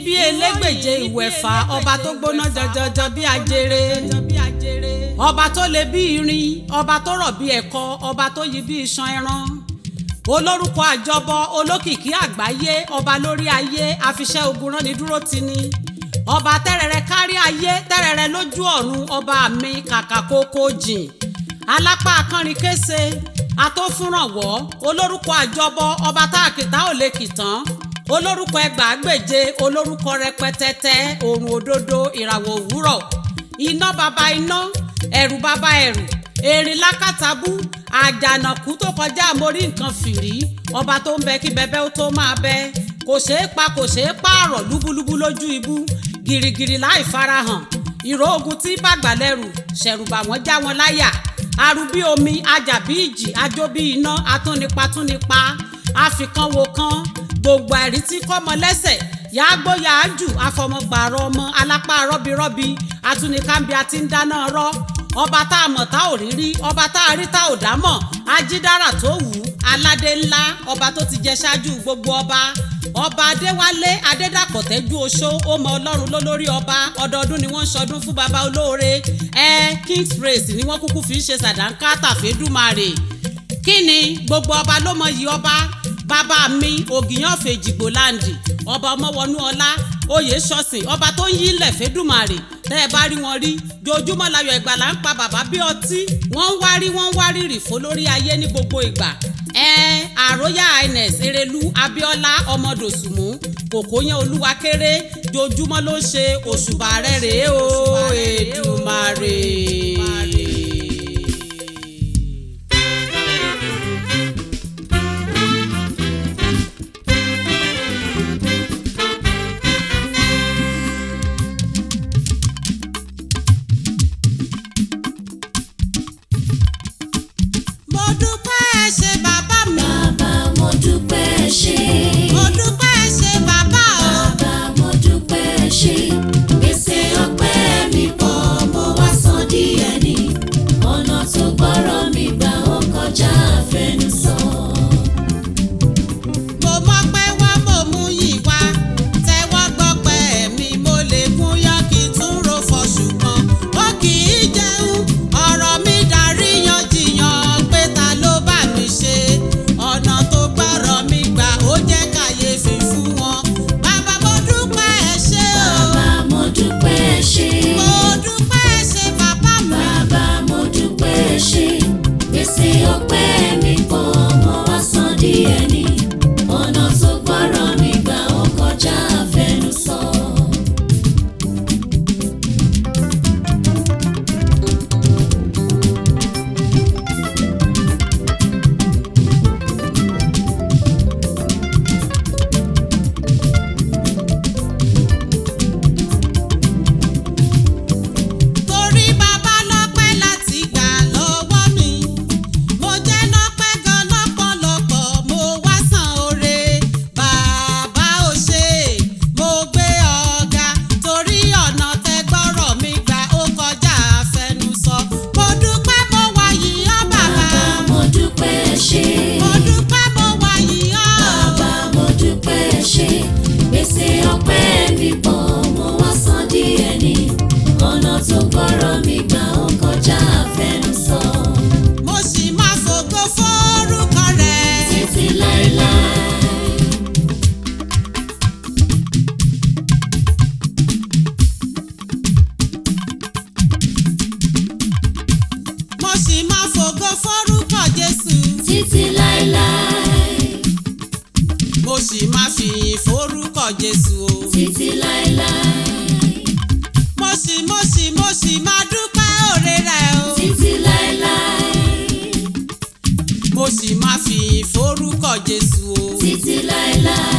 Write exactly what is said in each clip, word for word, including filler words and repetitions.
bí elégbèje ìwẹ̀fà ọba tó gbóná jọjọjọ bí ajere ọba tó le bí irin ọba tó rọ̀ bí ẹ̀kọ ọba tó yí bí iṣan ẹran olórúkọ àjọbọ olókìkí àgbáyé ọba lórí ayé àfiṣẹ́ ogun rán ni dúró ti ni ọba tẹ́rẹ̀rẹ̀ kárí ayé tẹ́rẹ̀rẹ̀ lójú ọ̀run ọba mi kàkà kókó jìn alápá akánrin kése atófúnrànwọ́ olórúkọ àjọbọ ọba táàkìtà ò lè kìtàn olórúkọ ẹgbàágbèje olórúkọ rẹpẹtẹtẹ òrùn òdodo ìràwọ̀ òwúrọ̀ iná baba iná ẹ̀rù baba ẹ̀rù erin lákàtàbú àjànàkú tó kọjá mórí nǹkan fìrí ọba tó ń bẹ kí bẹbẹ ó tó máa bẹ kò ṣeé pa kò ṣeé pààrọ̀ lúbúlúbú lójú ibú gìrìgìrì láì farahàn ìró ogun tí bàgbà lẹ́rù ṣẹ̀rùbà wọ́n já wọn láyà arúbí omi ajàbí ìjì ajó bí iná atúnipa túnipa àfikànwò kan gbogbo àìrí tí kọ́mọ lẹ́sẹ̀ yàgbó yàájù afọmọgbàrọ ọmọ alápá rọ́birọ́bi atúnikámbi àti ń dáná rọ́ ọba tá a mọ̀ tá ò rí rí ọba tá a rí tá ò dá mọ̀ ajídára tó wù ú aládé ńlá ọba tó ti jẹ ṣáájú gbogbo ọba ọba adéwálé adédàpọ̀ tẹ́jú oṣó ó mọ ọlọ́run lólórí ọba ọdọọdún ni wọ́n ń ṣọdún fún baba olóore ẹ king's praise ni wọ́n kúkú fi ń ṣe sàdánkátà fẹ́dùmarè kí ni gbogbo ọba ló mọ yìí ọba bàbá mi ògìyàn fèjìgbò láǹdì ọba ọmọwọnú ọlá oyè ṣọ̀sìn ọba tó ń yí ilẹ̀ fẹ́dùmarè tẹ́ ẹ bá rí wọn rí dojúmọ́ láyọ̀ ìgbàlà ń pa bàbá bí ọtí wọ́n ń wárí wọ́n ń wárí rìfó lórí ayé ní gbogbo ìgbà ẹ àròyà ines erelu abíọ́lá ọmọdòsùnmú kòkóyán olúwa kéré dojúmọ́ ló ń ṣe òṣùbà rẹ̀ rèé o èdùmarè. Jésù o títí láéláé. mo sì mo sì mo sì máa dúpẹ́ oore rẹ̀ o títí láéláé. mo sì máa fi ìforúkọ Jésù o títí láéláé.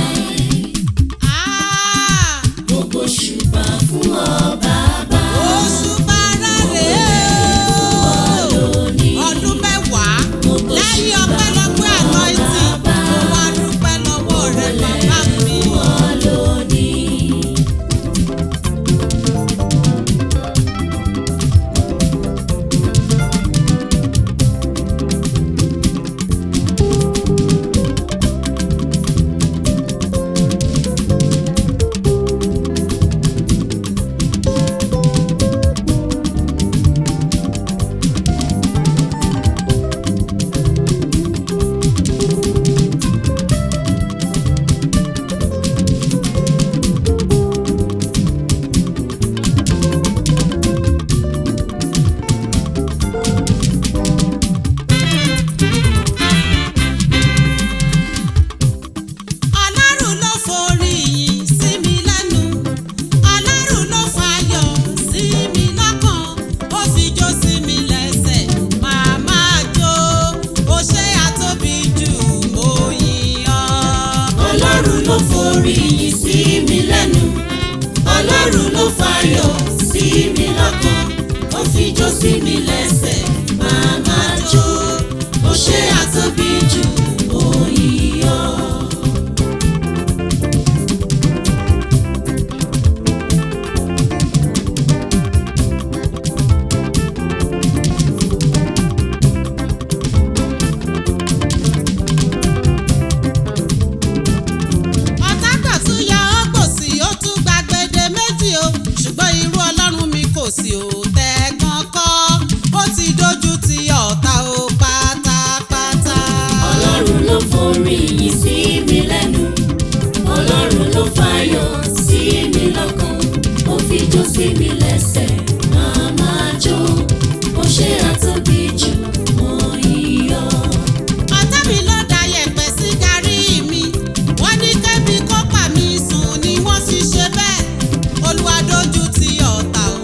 Ah, gbogbo ṣùgbà fún ọ bàbá. òṣùbà rẹ̀ o ọdún mẹ́wàá lẹ́yìn ọpẹ́lọpẹ́ anointing mo wá dúpẹ́ lọ́wọ́ rẹ̀ bàbá mi. fayọ̀ sí mi lọ́kàn, ó fi jó sí mi lẹ́sẹ̀, máa máa jó. Ó ṣe àtóbi jù òyìnbó. sí o tẹ̀gàn kọ́ ó ti dojú ti ọ̀tá o pátápátá. Ọlọ́run ló forí yìí sí mi lẹ́nu, Ọlọ́run ló fayọ̀ sí mi lọ́kàn, ó fi jó sí mi lẹ́sẹ̀, máa máa jó. Ó ṣe àtóbi jù mo yíyọ. Ọ̀tá mi ló da yẹ̀pẹ̀ sí gàrí mi, wọ́n ní kẹ́bí kó pa mí sùn ni wọ́n sì ṣe bẹ́ẹ̀. Olúwa dojú ti ọ̀tá o.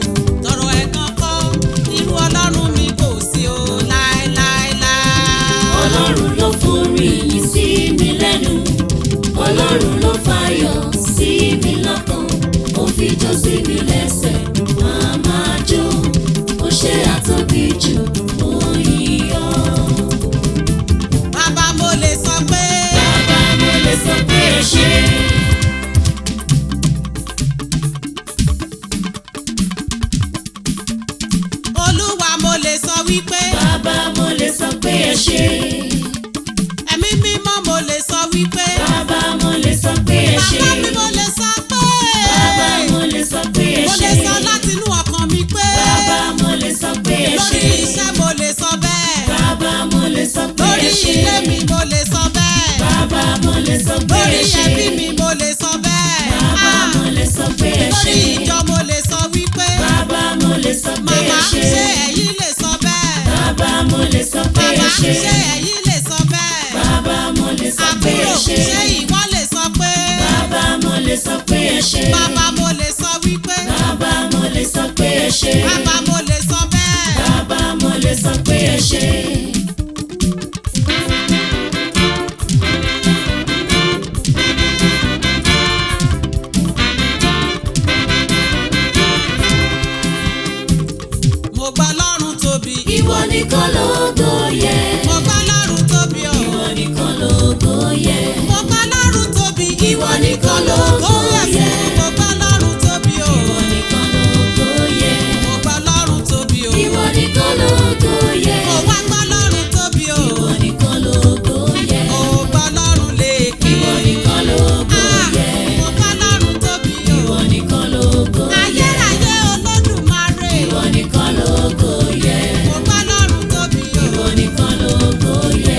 Ọlọ́run ló forí yìí sí mi lẹ́nu, Ọlọ́run ló fayọ̀ sí mi lọ́kàn, ó fi jó sí mi lẹ́sẹ̀, máa máa jó. Ó ṣe àtóbi jù mo yíyọ. Bàbá mo lè sọ pé. Bàbá mo lè sọ pé ẹ ṣé. Olúwa mo lè sọ wípé. Bàbá mo lè sọ pé ẹ ṣé. Ẹ̀mí mímọ́ mo lè sọ wípé. Bàbá mo lè sọ pé ẹ ṣé. Bàbá mi mo lè sọ pé. Bàbá mo lè sọ pé ẹ ṣé. Mo lè sọ láti inú ọkàn mi pé. Bàbá mo lè sọ pé ẹ ṣé. Lórí iṣẹ́ mo lè sọ bẹ́ẹ̀. Bàbá mo lè sọ pé ẹ ṣé. Lórí ilé mi mo lè sọ bẹ́ẹ̀. Bàbá mo lè sọ pé ẹ Lórí ṣé. ẹbí mi mo lè sọ bẹ́ẹ̀. Bàbá mo lè sọ pé ẹ ṣé. Lórí ìjọ mo lè sọ wípé. Bàbá mo lè sọ pé ẹ Màmá ṣé. ṣé ẹ̀yin lè sọ bẹ́ẹ̀. Bàbá mo lè sọ pé ẹ Bàbá ṣé. ṣé ẹ̀yin lè sọ bẹ́ẹ̀. Bàbá mo lè sọ pé ẹ Àbúrò ṣé. ṣé ìwọ lè sọ pé. Bàbá mo lè sọ pé ẹ ṣé. Bàbá mo lè sọ wípé. Bàbá mo lè sọ pé ẹ ṣé. Bàbá mo lè sọ bẹ́ẹ̀. Bàbá mo lè sọ pé ẹ ṣé. Mo gbà Ọlọ́run tóbi. Ìwọ nìkan lógo yẹ. Mo gbà Ọlọ́run tóbi o. Ìwọ nìkan lógo yẹ. Mo gbà Ọlọ́run tóbi. Ìwọ nìkan lógo yẹ. Mo gbà Ọlọ́run tóbi o. Ìwọ nìkan lógo yẹ. Mo gbà Ọlọ́run tóbi o. Ìwọ nìkan lógo yẹ. Mo wá gbà Ọlọ́run tóbi o. Ìwọ nìkan lógo yẹ. Mo gbà Ọlọ́run lékè. Ìwọ nìkan lógo yẹ. Mo gbà Ọlọ́run tóbi o. Ìwọ nìkan lógo yẹ. Ayérayé Olódùmarè. Ìwọ nìkan lógo yẹ. Mo gbà Ọlọ́run tóbi o. Ìwọ nìkan lógo yẹ.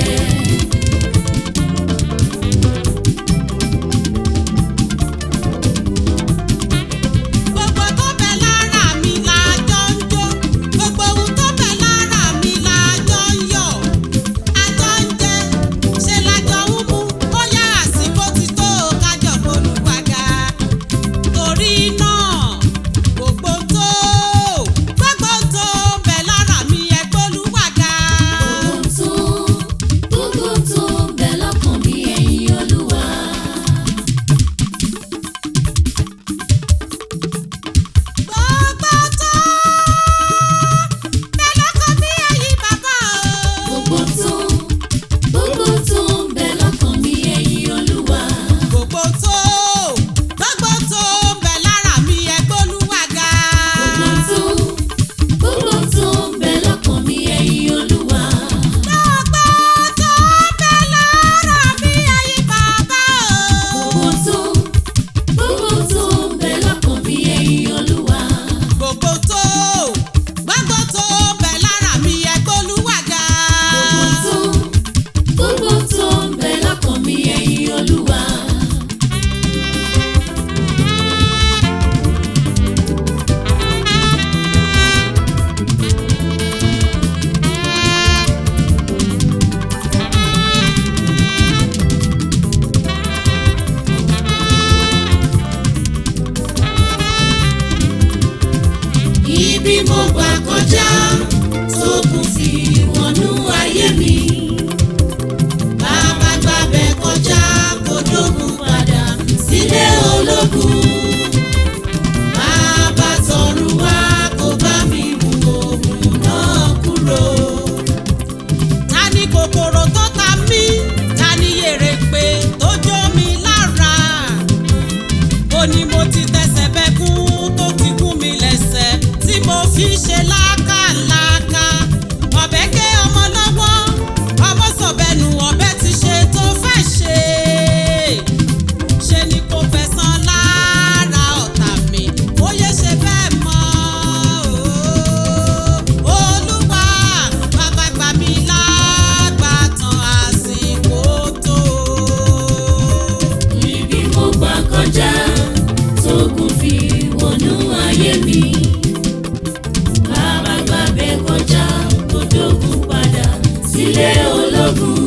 sílé ológun.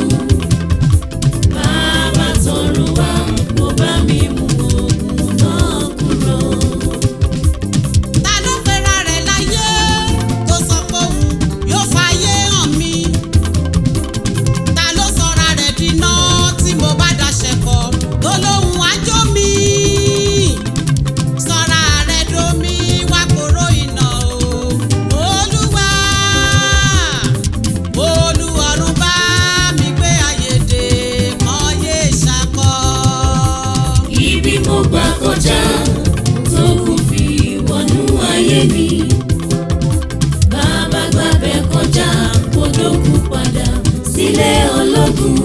Bàbá tọ̀run wá, kó bá mi mú ogun náà kúrò. Ta ló pera rẹ̀ láyé tó sọ pé òun yóò fàyè hàn mí? Ta ló sọra rẹ̀ d'iná tí mo bá daṣẹ̀ kọ̀ tó lóhùn àjò mi? Sọra rẹ̀ domi wá kóró iná o. Olúwa, Olúọ̀run bá mi gbé ayédè mọ́ yé ṣakọ. Ibi mo gbà kọjá tó kù fi wọnú ayé mi. Bàbá gbàbẹ̀ kọjá kó dókun padà sílé ológun.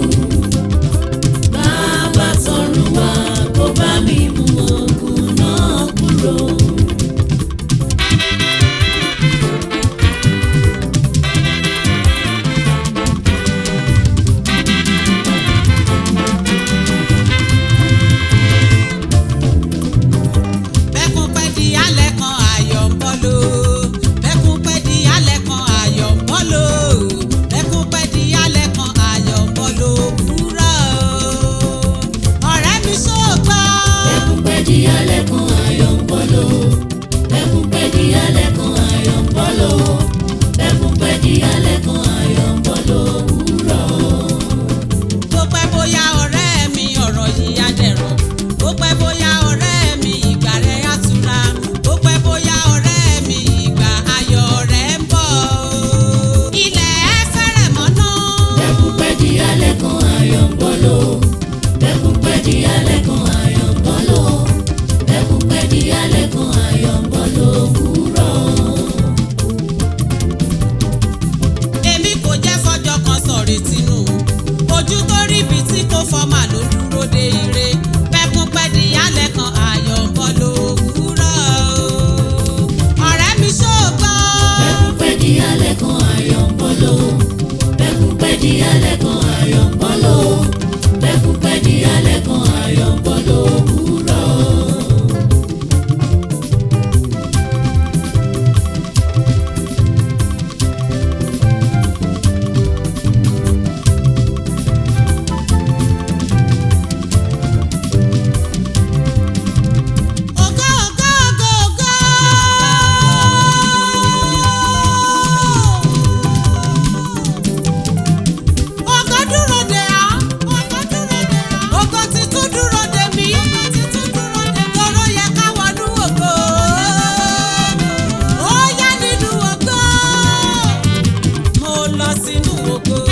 Bàbá tọ̀run wá, kó bá mi mú ogun náà kúrò. Bẹ́kún pẹ́ di alẹ́ kan ayọ̀ ń bọ́ lò. Bẹ́kún pẹ́ di alẹ́ kan ayọ̀ ń bọ́ lò. Bẹ́kún pẹ́ di alẹ́ kan ayọ̀ ń bọ́ lò. Wúrà o, ọ̀rẹ́ mi ṣó gbọ́. Bẹ́kún pẹ́ di alẹ́ kan ayọ̀ ń bọ́ lò. Bẹ́kún pẹ́ di alẹ́ kan ayọ̀ ń bọ́ lò. Bẹ́kún pẹ́ di alẹ́ kan ayọ̀ ń bọ́ lò. Wúrà o. Bó pẹ́ bóyá ọ̀rẹ́ mi ọ̀rọ̀ yìí á dẹ̀rọ̀. Bó pẹ́ bóyá ọ̀rẹ́ mi ìgbà rẹ̀ á tura. Bó pẹ́ bóyá ọ̀rẹ́ mi ìgbà ayọ̀ rẹ̀ ń bọ̀ o. Ilẹ̀ fẹ́rẹ̀ mọ́ náà. Bẹ́kún pẹ́ di alẹ́ kan ayọ̀ ń bọ́ lò. Bẹ́kún pẹ́ di alẹ́ kan ayọ̀ ń bọ́ lò. Bẹ́kún pẹ́ di alẹ́ kan ayọ̀ ń bọ́ lò. Wúrà o. Èmi kò jẹ́ fọjọ́ kan sọ̀rì tínú. Ojú tó rí ibi tí kò fọ́mà ló dúró de ire. Bẹ́kún pẹ́ di alẹ́ kan ayọ̀ ń bọ́ lówùúrọ̀ o. Ọ̀rẹ́ mi ṣó gbọ́. Bẹ́kún pẹ́ di alẹ́ kan ayọ̀ ń bọ́ lò. Bẹ́kún pẹ́ di alẹ́ kan ayọ̀ ń bọ́ lò. Bẹ́kún pẹ́ di alẹ́ kan ayọ̀ ń bọ́ lò. Wúrà o. Ògo, ògo, ògo, ògo. Ògo dúró dè á. Ògo dúró dè á. Ògo titun dúró dè mí. Ògo titun dúró dè mí. Toro yẹ ká wọnú ògo. Ó yá nínú ògo. Mo lọ sínú ògo.